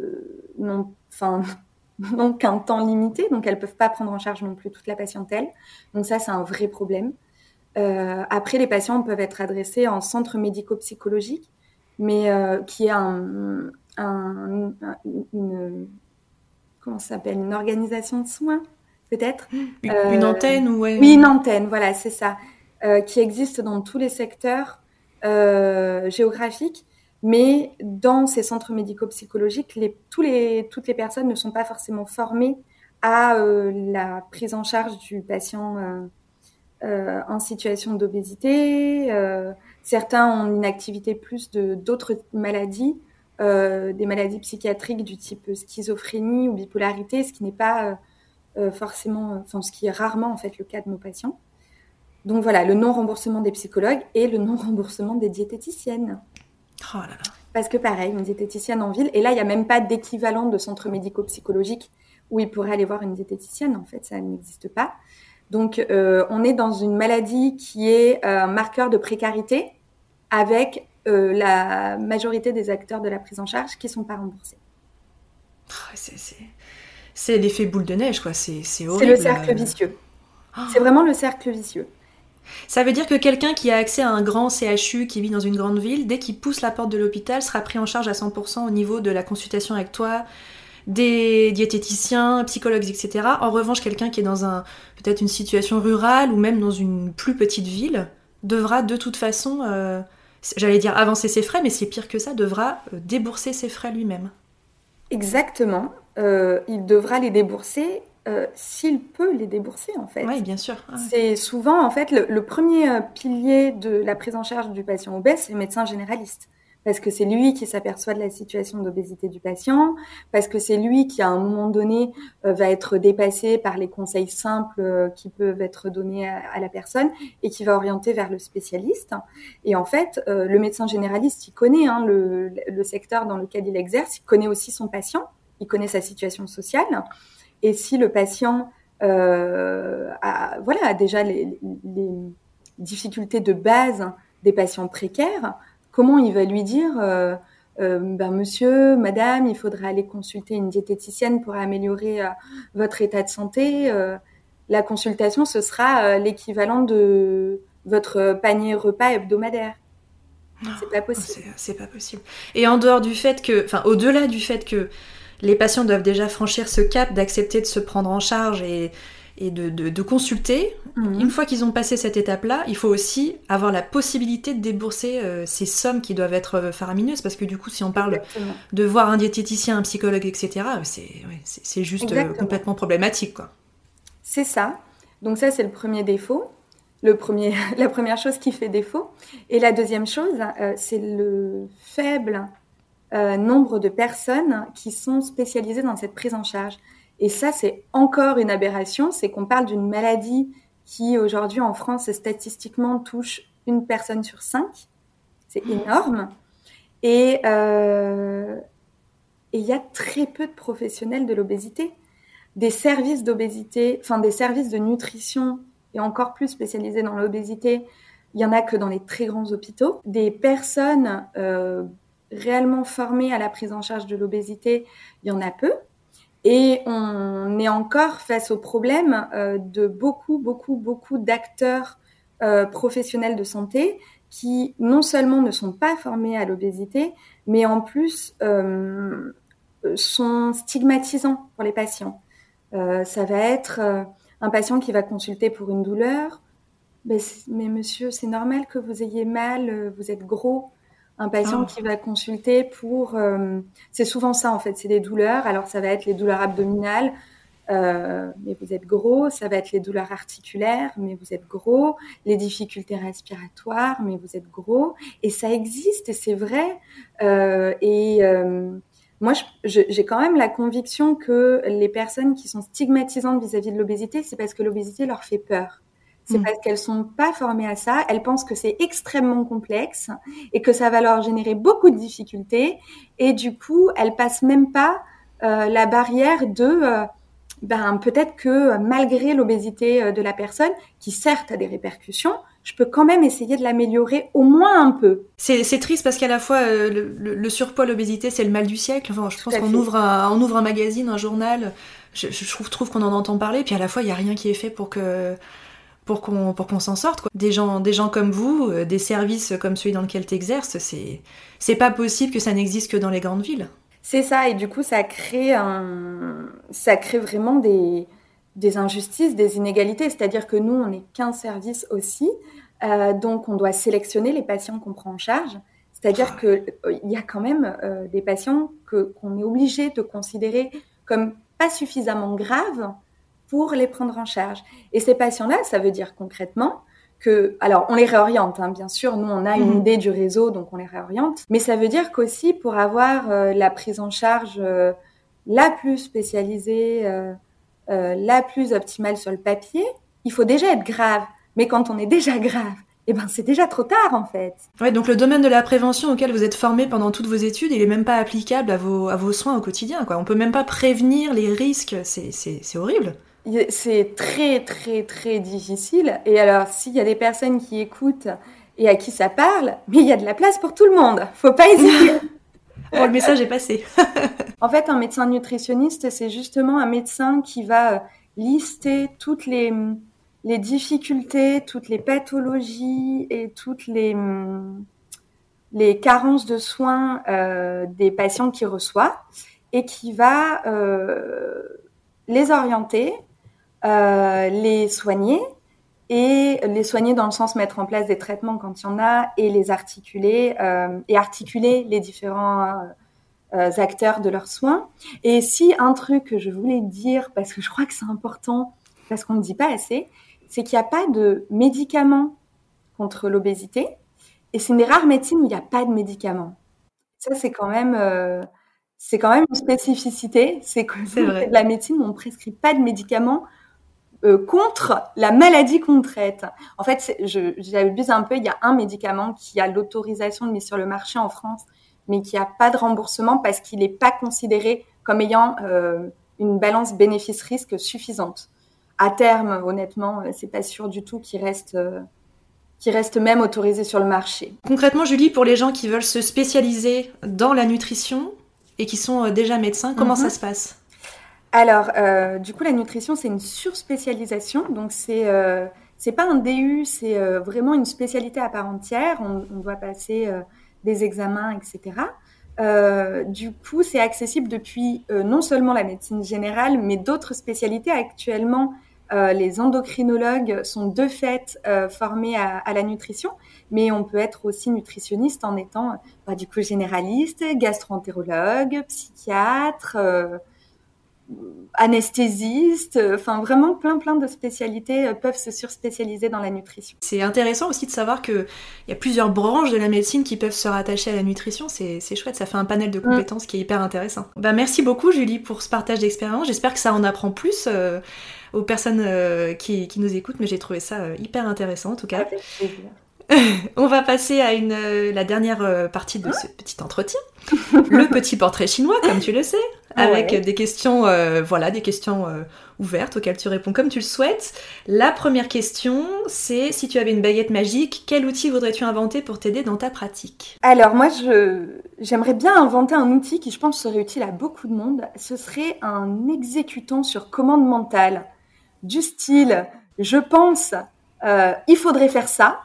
n'ont qu'un temps limité, donc elles peuvent pas prendre en charge non plus toute la patientèle. Donc ça, c'est un vrai problème. Après, les patients peuvent être adressés en centre médico-psychologique, mais qui est une, comment ça s'appelle, une organisation de soins, peut-être. Une Euh, antenne ou ouais. oui, une antenne, voilà, c'est ça, qui existe dans tous les secteurs géographiques, mais dans ces centres médico-psychologiques, toutes les personnes ne sont pas forcément formées à la prise en charge du patient en situation d'obésité. Certains ont une activité plus de d'autres maladies, des maladies psychiatriques du type schizophrénie ou bipolarité, ce qui n'est pas forcément, enfin ce qui est rarement en fait le cas de nos patients. Donc voilà, le non-remboursement des psychologues et le non-remboursement des diététiciennes. Oh là là. Parce que pareil, une diététicienne en ville, et là il n'y a même pas d'équivalent de centre médico-psychologique où il pourrait aller voir une diététicienne, en fait ça n'existe pas. Donc, on est dans une maladie qui est un marqueur de précarité avec la majorité des acteurs de la prise en charge qui ne sont pas remboursés. Oh, c'est l'effet boule de neige, quoi. C'est C'est le horrible. cercle vicieux. C'est vraiment le cercle vicieux. Ça veut dire que quelqu'un qui a accès à un grand CHU, qui vit dans une grande ville, dès qu'il pousse la porte de l'hôpital, sera pris en charge à 100% au niveau de la consultation avec toi, des diététiciens, psychologues, etc. En revanche, quelqu'un qui est dans peut-être une situation rurale ou même dans une plus petite ville devra de toute façon, j'allais dire avancer ses frais, mais c'est pire que ça, devra débourser ses frais lui-même. Exactement. Il devra les débourser s'il peut les débourser, en Oui, fait. bien sûr. Ah ouais. C'est souvent, en fait, le premier pilier de la prise en charge du patient obèse, c'est le médecin généraliste. Parce que c'est lui qui s'aperçoit de la situation d'obésité du patient, parce que c'est lui qui, à un moment donné, va être dépassé par les conseils simples qui peuvent être donnés à la personne et qui va orienter vers le spécialiste. Et en fait, le médecin généraliste, il connaît le secteur dans lequel il exerce, il connaît aussi son patient, il connaît sa situation sociale. Et si le patient a déjà les difficultés de base des patients précaires, comment il va lui dire monsieur, madame, il faudrait aller consulter une diététicienne pour améliorer votre état de santé. La consultation, ce sera l'équivalent de votre panier repas hebdomadaire. C'est pas possible. C'est pas possible. Et en dehors du fait que, enfin, au-delà du fait que les patients doivent déjà franchir ce cap d'accepter de se prendre en charge et de consulter, une fois qu'ils ont passé cette étape-là, il faut aussi avoir la possibilité de débourser ces sommes qui doivent être faramineuses, parce que du coup, si on parle Exactement. de voir un diététicien, un psychologue, etc., c'est juste complètement problématique, quoi. C'est ça. Donc ça, c'est le premier défaut. La première chose qui fait défaut. Et la deuxième chose, c'est le faible nombre de personnes qui sont spécialisées dans cette prise en charge. Et ça, c'est encore une aberration, c'est qu'on parle d'une maladie qui, aujourd'hui, en France, statistiquement, touche une personne sur 5. C'est énorme. Et il y a très peu de professionnels de l'obésité. Des services d'obésité, enfin des services de nutrition et encore plus spécialisés dans l'obésité, il n'y en a que dans les très grands hôpitaux. Des personnes réellement formées à la prise en charge de l'obésité, il y en a peu. Et on est encore face au problème de beaucoup d'acteurs professionnels de santé qui non seulement ne sont pas formés à l'obésité, mais en plus sont stigmatisants pour les patients. Ça va être un patient qui va consulter pour une douleur. Mais monsieur, c'est normal que vous ayez mal, vous êtes gros. Un patient qui va consulter pour... c'est souvent ça, en fait, c'est des douleurs. Alors, ça va être les douleurs abdominales, mais vous êtes gros. Ça va être les douleurs articulaires, mais vous êtes gros. Les difficultés respiratoires, mais vous êtes gros. Et ça existe, et c'est vrai. Moi, j'ai quand même la conviction que les personnes qui sont stigmatisantes vis-à-vis de l'obésité, c'est parce que l'obésité leur fait peur. C'est parce qu'elles sont pas formées à ça. Elles pensent que c'est extrêmement complexe et que ça va leur générer beaucoup de difficultés. Et du coup, elles passent même pas la barrière de peut-être que malgré l'obésité de la personne, qui certes a des répercussions, je peux quand même essayer de l'améliorer au moins un peu. C'est triste parce qu'à la fois le surpoids, l'obésité, c'est le mal du siècle. Enfin, je pense qu'on ouvre un magazine, un journal, je trouve qu'on en entend parler, puis à la fois il y a rien qui est fait pour qu'on s'en sorte, quoi. Des gens comme vous, des services comme celui dans lequel tu exerces, c'est pas possible que ça n'existe que dans les grandes villes. C'est ça, et du coup ça crée vraiment des injustices, des inégalités, c'est-à-dire que nous on n'est qu'un service aussi, donc on doit sélectionner les patients qu'on prend en charge, c'est-à-dire que il y a quand même des patients qu'on est obligé de considérer comme pas suffisamment graves pour les prendre en charge. Et ces patients-là, ça veut dire concrètement alors on les réoriente, hein, bien sûr, nous on a une idée du réseau, donc on les réoriente, mais ça veut dire qu'aussi pour avoir la prise en charge la plus spécialisée, la plus optimale sur le papier, il faut déjà être grave. Mais quand on est déjà grave, c'est déjà trop tard en fait. Ouais, donc le domaine de la prévention auquel vous êtes formé pendant toutes vos études, il est même pas applicable à vos soins au quotidien, quoi. On peut même pas prévenir les risques, c'est horrible. C'est très très très difficile. Et alors, s'il y a des personnes qui écoutent et à qui ça parle, mais il y a de la place pour tout le monde. Faut pas hésiter. Bon, le message est passé. En fait, un médecin nutritionniste, c'est justement un médecin qui va lister toutes les difficultés, toutes les pathologies et toutes les carences de soins des patients qu'il reçoit et qui va les orienter, les soigner, et les soigner dans le sens mettre en place des traitements quand il y en a, et les articuler, et articuler les différents acteurs de leurs soins. Et si un truc que je voulais dire, parce que je crois que c'est important, parce qu'on ne dit pas assez, c'est qu'il n'y a pas de médicaments contre l'obésité, et c'est une des rares médecines où il n'y a pas de médicaments. Ça, c'est quand même une spécificité, c'est que c'est de la médecine où on ne prescrit pas de médicaments contre la maladie qu'on traite. En fait, j'abuse un peu, il y a un médicament qui a l'autorisation de mise sur le marché en France, mais qui n'a pas de remboursement parce qu'il n'est pas considéré comme ayant une balance bénéfice-risque suffisante. À terme, honnêtement, c'est pas sûr du tout qu'il reste même autorisé sur le marché. Concrètement, Julie, pour les gens qui veulent se spécialiser dans la nutrition et qui sont déjà médecins, comment ça se passe ? Alors, du coup, la nutrition, c'est une surspécialisation. Donc, c'est pas un DU, c'est vraiment une spécialité à part entière. On doit passer des examens, etc. Du coup, c'est accessible depuis non seulement la médecine générale, mais d'autres spécialités. Actuellement, les endocrinologues sont de fait formés à la nutrition, mais on peut être aussi nutritionniste en étant du coup généraliste, gastro-entérologue, psychiatre, anesthésiste, enfin vraiment plein de spécialités peuvent se surspécialiser dans la nutrition. C'est intéressant aussi de savoir qu'il y a plusieurs branches de la médecine qui peuvent se rattacher à la nutrition, c'est chouette, ça fait un panel de compétences qui est hyper intéressant. Merci beaucoup Julie pour ce partage d'expérience, j'espère que ça en apprend plus aux personnes qui nous écoutent, mais j'ai trouvé ça hyper intéressant en tout cas. Avec plaisir. On va passer à la dernière partie de ce petit entretien, le petit portrait chinois, comme tu le sais, avec des questions, des questions ouvertes auxquelles tu réponds comme tu le souhaites. La première question, c'est si tu avais une baguette magique, quel outil voudrais-tu inventer pour t'aider dans ta pratique ? Alors moi, j'aimerais bien inventer un outil qui, je pense, serait utile à beaucoup de monde. Ce serait un exécutant sur commande mentale, du style, je pense, il faudrait faire ça.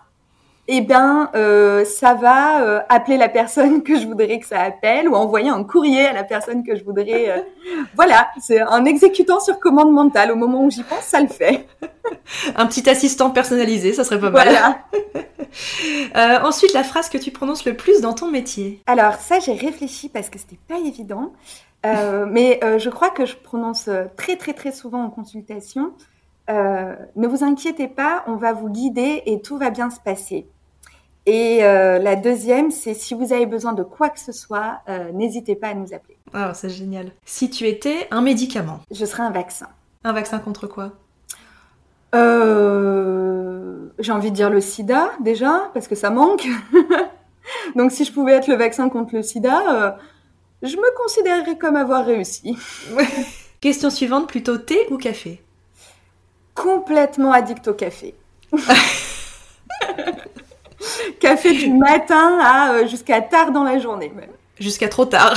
Ça va appeler la personne que je voudrais que ça appelle ou envoyer un courrier à la personne que je voudrais. Voilà, c'est un exécutant sur commande mentale. Au moment où j'y pense, ça le fait. Un petit assistant personnalisé, ça serait pas mal. Voilà. Ensuite, la phrase que tu prononces le plus dans ton métier. Alors ça, j'ai réfléchi parce que c'était pas évident. Mais je crois que je prononce très très très souvent en consultation. Ne vous inquiétez pas, on va vous guider et tout va bien se passer. Et la deuxième, c'est si vous avez besoin de quoi que ce soit, n'hésitez pas à nous appeler. Ah, c'est génial. Si tu étais un médicament. Je serais un vaccin. Un vaccin contre quoi ? J'ai envie de dire le sida, déjà, parce que ça manque. Donc si je pouvais être le vaccin contre le sida, je me considérerais comme avoir réussi. Question suivante, plutôt thé ou café? Complètement addict au café. Café du matin jusqu'à tard dans la journée même. Jusqu'à trop tard.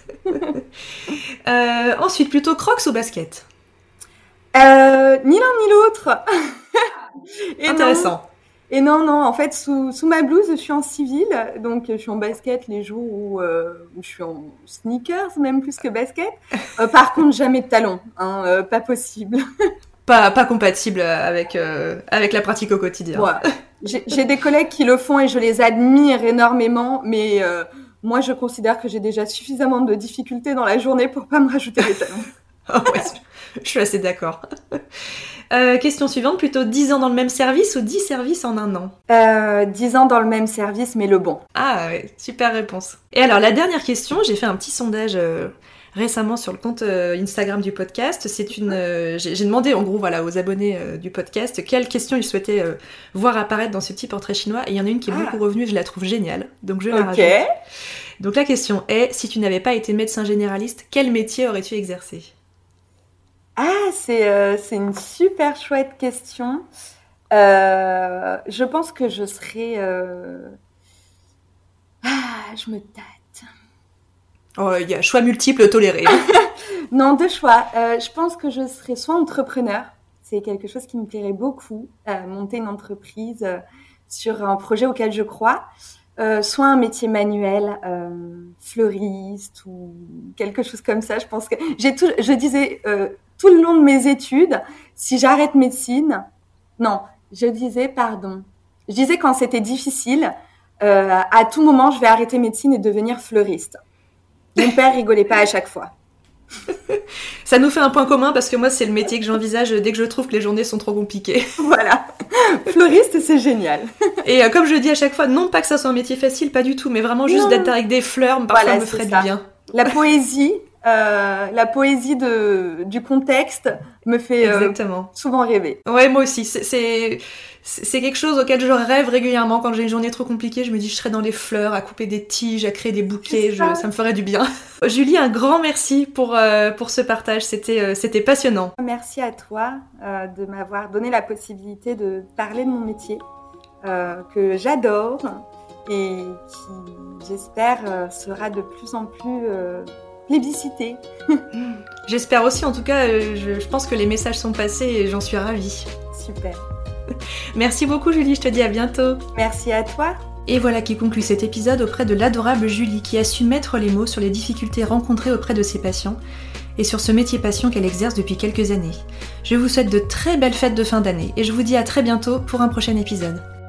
Ensuite, plutôt Crocs ou basket? Ni l'un ni l'autre. Intéressant. Non, en fait, sous ma blouse, je suis en civil, donc je suis en basket les jours où je suis en sneakers, même plus que basket. Par contre, jamais de talons, pas possible. Pas compatible avec la pratique au quotidien. Ouais. J'ai des collègues qui le font et je les admire énormément, mais moi, je considère que j'ai déjà suffisamment de difficultés dans la journée pour pas me rajouter des talons. Ouais, je suis assez d'accord. Question suivante, plutôt 10 ans dans le même service ou 10 services en un an? 10 ans dans le même service, mais le bon. Ah ouais, super réponse. Et alors, la dernière question, j'ai fait un petit sondage récemment sur le compte Instagram du podcast. J'ai demandé en gros aux abonnés du podcast quelles questions ils souhaitaient voir apparaître dans ce petit portrait chinois. Et il y en a une qui est beaucoup revenue, je la trouve géniale. Donc je la rajoute. Donc la question est, si tu n'avais pas été médecin généraliste, quel métier aurais-tu exercé? C'est une super chouette question. Je pense que je serais... je me tâte. Oh, il y a choix multiples tolérés. Non, 2 choix. Je pense que je serais soit entrepreneur, c'est quelque chose qui me plairait beaucoup, monter une entreprise sur un projet auquel je crois, soit un métier manuel, fleuriste ou quelque chose comme ça. Je pense que je disais tout le long de mes études, si j'arrête médecine, je disais quand c'était difficile, à tout moment, je vais arrêter médecine et devenir fleuriste. Mon père rigolait pas à chaque fois. Ça nous fait un point commun parce que moi, c'est le métier que j'envisage dès que je trouve que les journées sont trop compliquées. Voilà. Fleuriste, c'est génial. Et comme je le dis à chaque fois, non pas que ça soit un métier facile, pas du tout, mais vraiment juste d'être avec des fleurs, parfois me ferait du bien. La poésie du contexte me fait souvent rêver. Ouais, moi aussi. C'est quelque chose auquel je rêve régulièrement quand j'ai une journée trop compliquée. Je me dis, je serais dans les fleurs, à couper des tiges, à créer des bouquets. Ça me ferait du bien. Julie, un grand merci pour ce partage. C'était passionnant. Merci à toi de m'avoir donné la possibilité de parler de mon métier que j'adore et qui, j'espère, sera de plus en plus plébiscité. J'espère aussi. En tout cas, je pense que les messages sont passés et j'en suis ravie. Super. Merci beaucoup Julie, je te dis à bientôt. Merci à toi. Et voilà qui conclut cet épisode auprès de l'adorable Julie qui a su mettre les mots sur les difficultés rencontrées auprès de ses patients et sur ce métier passion qu'elle exerce depuis quelques années. Je vous souhaite de très belles fêtes de fin d'année et je vous dis à très bientôt pour un prochain épisode.